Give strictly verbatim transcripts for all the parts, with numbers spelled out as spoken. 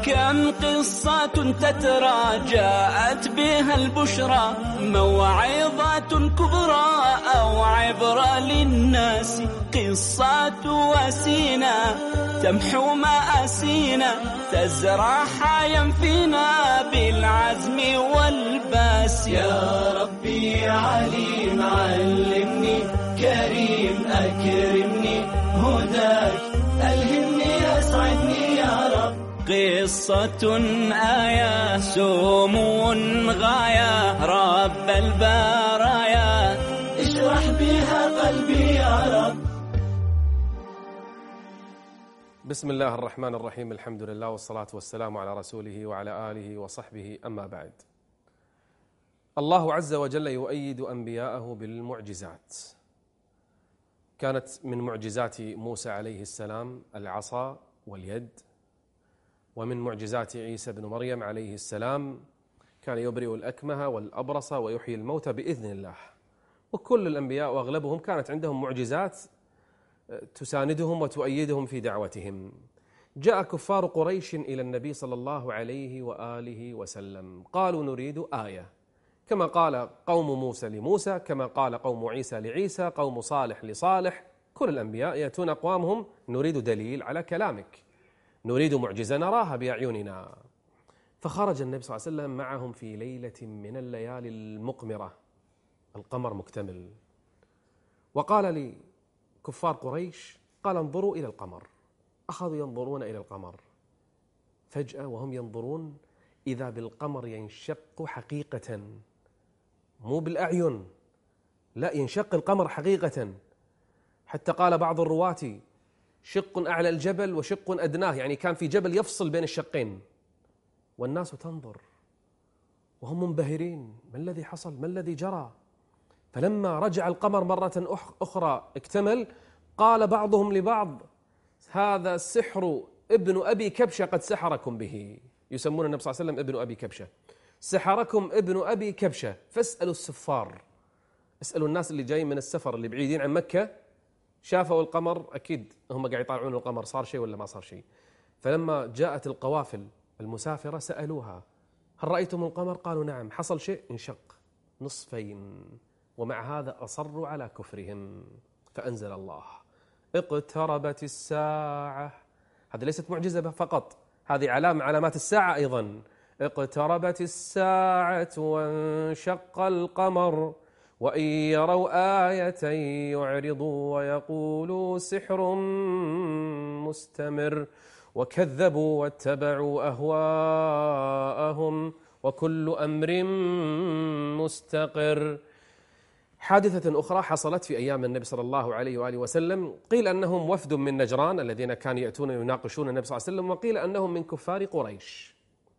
كم قصة تترى جاءت بها البشرى، موعظة كبرى أو عبرة للناس، قصة واسينا تمحو مآسينا، تزرع حيا فينا بالعزم والباس. يا ربي يا عليم علمني، كريم أكرمني، هداك ألهمني أسعدني يا رب. قصة آية سمو غاية، رب البرايا اشرح بها قلبي يا رب. بسم الله الرحمن الرحيم، الحمد لله والصلاة والسلام على رسوله وعلى آله وصحبه، أما بعد. الله عز وجل يؤيد أنبياءه بالمعجزات. كانت من معجزات موسى عليه السلام العصا واليد، ومن معجزات عيسى بن مريم عليه السلام كان يبرئ الأكمه والأبرص ويحيي الموتى بإذن الله. وكل الأنبياء وأغلبهم كانت عندهم معجزات تساندهم وتؤيدهم في دعوتهم. جاء كفار قريش إلى النبي صلى الله عليه وآله وسلم، قالوا نريد آية، كما قال قوم موسى لموسى، كما قال قوم عيسى لعيسى، قوم صالح لصالح. كل الأنبياء يأتون أقوامهم نريد دليل على كلامك، نريد معجزة نراها بأعيننا. فخرج النبي صلى الله عليه وسلم معهم في ليلة من الليالي المقمرة، القمر مكتمل، وقال لكفار قريش، قال انظروا إلى القمر. أخذوا ينظرون إلى القمر، فجأة وهم ينظرون إذا بالقمر ينشق حقيقة، مو بالأعين، لا، ينشق القمر حقيقة، حتى قال بعض الرواة شق أعلى الجبل وشق أدناه، يعني كان في جبل يفصل بين الشقين، والناس تنظر وهم منبهرين، ما الذي حصل، ما الذي جرى؟ فلما رجع القمر مرة أخرى اكتمل، قال بعضهم لبعض هذا سحر ابن أبي كبشة قد سحركم به. يسمون النبي صلى الله عليه وسلم ابن أبي كبشة، سحركم ابن أبي كبشة. فاسألوا السفار، اسألوا الناس اللي جايين من السفر اللي بعيدين عن مكة، شافوا القمر، أكيد هم قاعد يطالعون القمر صار شيء ولا ما صار شيء. فلما جاءت القوافل المسافرة سألوها هل رأيتم القمر؟ قالوا نعم. حصل شيء؟ انشق نصفين. ومع هذا أصروا على كفرهم، فأنزل الله اقتربت الساعة. هذه ليست معجزة فقط، هذه علامة علامات الساعة أيضا. اقتربت الساعة وانشق القمر وإن يروا آية يعرضوا ويقولوا سحر مستمر وكذبوا واتبعوا أهواءهم وكل أمر مستقر. حادثة أخرى حصلت في أيام النبي صلى الله عليه وآله وسلم، قيل أنهم وفد من نجران الذين كانوا يأتون يناقشون النبي صلى الله عليه وسلم، وقيل أنهم من كفار قريش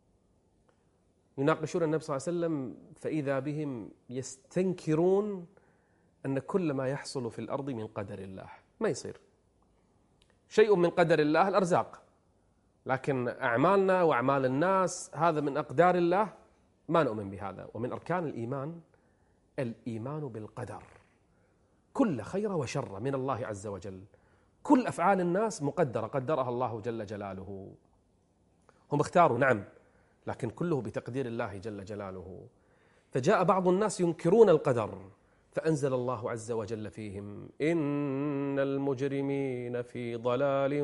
يناقشون النبي صلى الله عليه وسلم، فإذا بهم يستنكرون أن كل ما يحصل في الأرض من قدر الله. ما يصير شيء من قدر الله، الأرزاق، لكن أعمالنا وأعمال الناس هذا من أقدار الله، ما نؤمن بهذا. ومن أركان الإيمان الإيمان بالقدر، كل خير وشر من الله عز وجل، كل أفعال الناس مقدرة، قدرها الله جل جلاله. هم اختاروا نعم، لكن كله بتقدير الله جل جلاله. فجاء بعض الناس ينكرون القدر، فأنزل الله عز وجل فيهم إن المجرمين في ضلال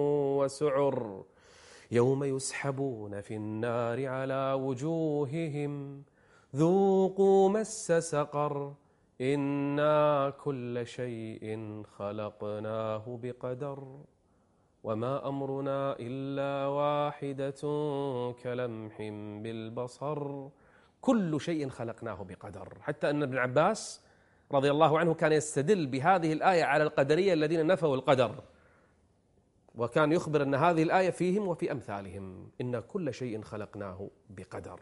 وسعر يوم يسحبون في النار على وجوههم ذوقوا مس سقر إنا كل شيء خلقناه بقدر وما أمرنا إلا واحدة كلمح بالبصر كل شيء خلقناه بقدر. حتى أن ابن عباس رضي الله عنه كان يستدل بهذه الآية على القدرية الذين نفوا القدر، وكان يخبر أن هذه الآية فيهم وفي أمثالهم، إن كل شيء خلقناه بقدر.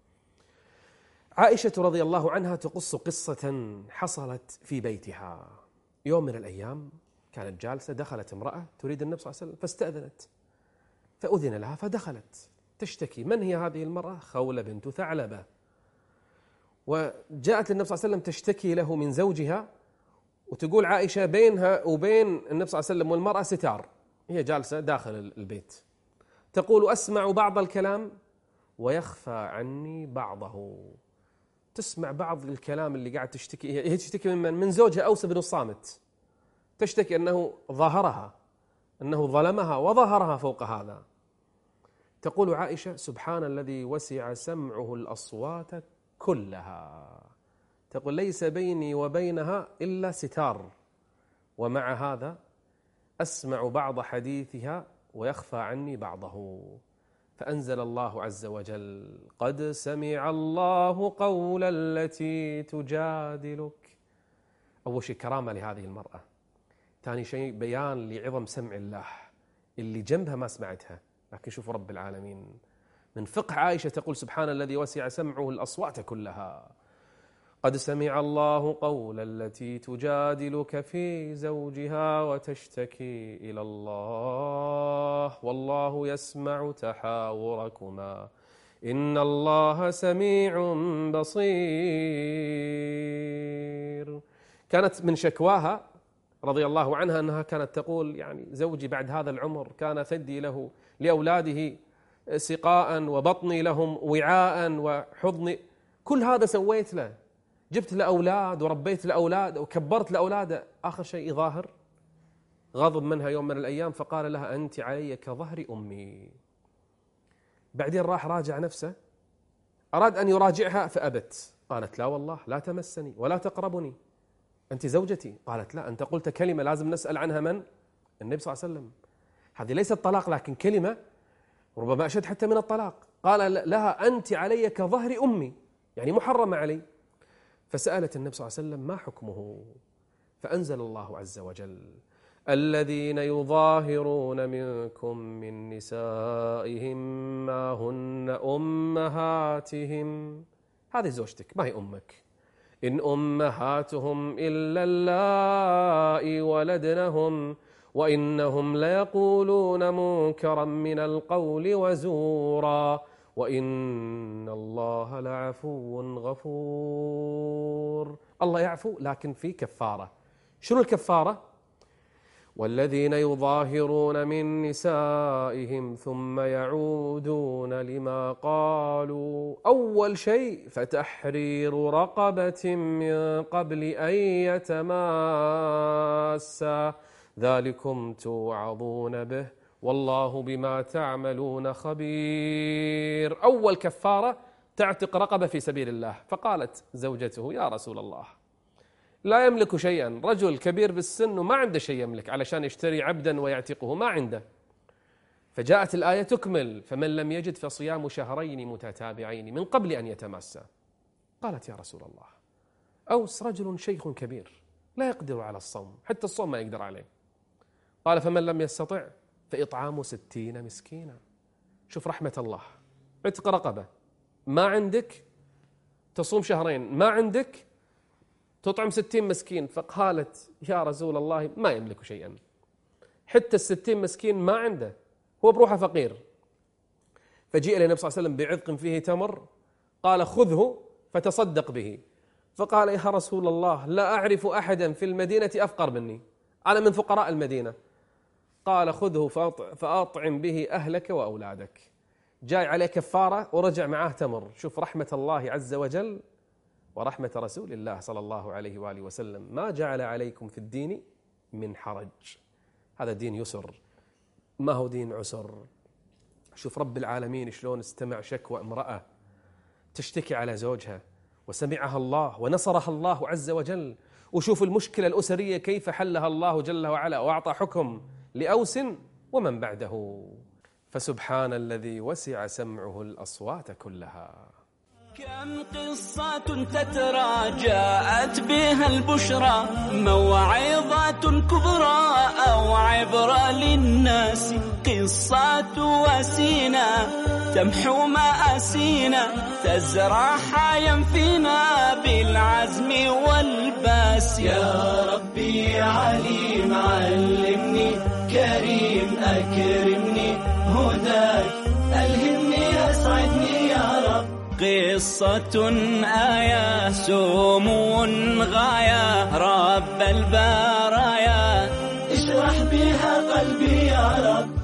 عائشة رضي الله عنها تقص قصة حصلت في بيتها. يوم من الأيام كانت جالسة، دخلت امرأة تريد النبي صلى الله عليه وسلم فاستأذنت، فأذن لها فدخلت تشتكي. من هي هذه المرأة؟ خولة بنت ثعلبة. وجاءت للنبي صلى الله عليه وسلم تشتكي له من زوجها، وتقول عائشة بينها وبين النبي صلى الله عليه وسلم والمرأة ستار، هي جالسة داخل البيت تقول أسمع بعض الكلام ويخفى عني بعضه. تسمع بعض الكلام اللي قاعد تشتكي، هي تشتكي من من زوجها أوس بن الصامت، تشتكي أنه ظاهرها، أنه ظلمها وظهرها فوق هذا. تقول عائشة: سبحان الذي وسع سمعه الأصوات كلها. تقول: ليس بيني وبينها إلا ستار، ومع هذا أسمع بعض حديثها ويخفى عني بعضه. فأنزل الله عز وجل: قد سمع الله قول التي تجادلك. أول شيء كرامة لهذه المرأة، ثاني شيء بيان لعظم سمع الله، اللي جنبها ما سمعتها. لكن شوفوا رب العالمين من فقه عائشة تقول: سبحان الذي وسع سمعه الأصوات كلها. قد سمع الله قول التي تجادلك في زوجها وتشتكي إلى الله والله يسمع تحاوركما إن الله سميع بصير. كانت من شكواها رضي الله عنها أنها كانت تقول: يعني زوجي بعد هذا العمر كان ثدي له لأولاده سقاء وبطني لهم وعاء وحضني، كل هذا سويت له، جبت له أولاد وربيت له أولاد وكبرت له أولاده، آخر شيء ظاهر. غضب منها يوم من الأيام فقال لها: أنت علي كظهر أمي. بعدين راح راجع نفسه، أراد أن يراجعها فأبت، قالت: لا والله لا تمسني ولا تقربني، أنت زوجتي. قالت: لا، أنت قلت كلمة لازم نسأل عنها من؟ النبي صلى الله عليه وسلم. هذه ليست طلاق لكن كلمة ربما أشد حتى من الطلاق. قال لها: أنت علي كظهر أمي، يعني محرمة علي. فسألت النبي صلى الله عليه وسلم: ما حكمه؟ فأنزل الله عز وجل: الذين يظاهرون منكم من نسائهم ما هن أمهاتهم. هذه زوجتك ما هي أمك. إن أمهاتهم إلا اللائي ولدنهم وإنهم ليقولون منكرا من القول وزورا وإن الله لعفو غفور. الله يعفو لكن في كفارة. شنو الكفارة؟ والذين يظاهرون من نسائهم ثم يعودون لما قالوا. أول شيء فتحرير رقبة من قبل أن يتماسا ذلكم توعظون به والله بما تعملون خبير. أول كفارة تعتق رقبة في سبيل الله. فقالت زوجته: يا رسول الله لا يملك شيئا، رجل كبير بالسن وما عنده شيء يملك علشان يشتري عبدا ويعتقه، ما عنده. فجاءت الآية تكمل: فمن لم يجد فصيام شهرين متتابعين من قبل أن يتماسا. قالت: يا رسول الله أوس رجل شيخ كبير لا يقدر على الصوم، حتى الصوم ما يقدر عليه. قال: فمن لم يستطع فإطعام ستين مسكينا. شوف رحمة الله، عتق رقبة، ما عندك تصوم شهرين، ما عندك تطعم ستين مسكين. فقالت: يا رسول الله ما يملك شيئا، حتى الستين مسكين ما عنده، هو بروحه فقير. فجيء إلى النبي صلى الله عليه وسلم بعذق فيه تمر، قال: خذه فتصدق به. فقال: يا رسول الله لا أعرف أحدا في المدينة أفقر مني، أنا من فقراء المدينة. قال: خذه فأطعم به أهلك وأولادك. جاء عليه كفارة ورجع معاه تمر. شوف رحمة الله عز وجل ورحمة رسول الله صلى الله عليه وآله وسلم. ما جعل عليكم في الدين من حرج، هذا دين يسر، ما هو دين عسر. شوف رب العالمين شلون استمع شكوى امرأة تشتكي على زوجها وسمعها الله ونصرها الله عز وجل. وشوف المشكلة الأسرية كيف حلها الله جل وعلا وأعطى حكم لأوس ومن بعده. فسبحان الذي وسع سمعه الأصوات كلها. كم قصة تترى جاءت بها البشرى، موعظة كبرى أو عبرة للناس. قصة وسينا تمحو مآسينا، تزرع حيا فينا بالعزم والباس. يا ربي عليم علمني، كريم أكرمني، هداك ألهمني أسعدني يا رب. قصة آية سمو غاية، رب البرايا اشرح بها قلبي يا رب.